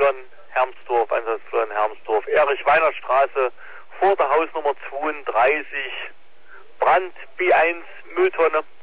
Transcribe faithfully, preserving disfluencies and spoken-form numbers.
Florian Hermsdorf, Einsatz Florian Hermsdorf, Erich-Weiner-Straße, vor der Hausnummer zweiunddreißig, Brand B eins, Mülltonne.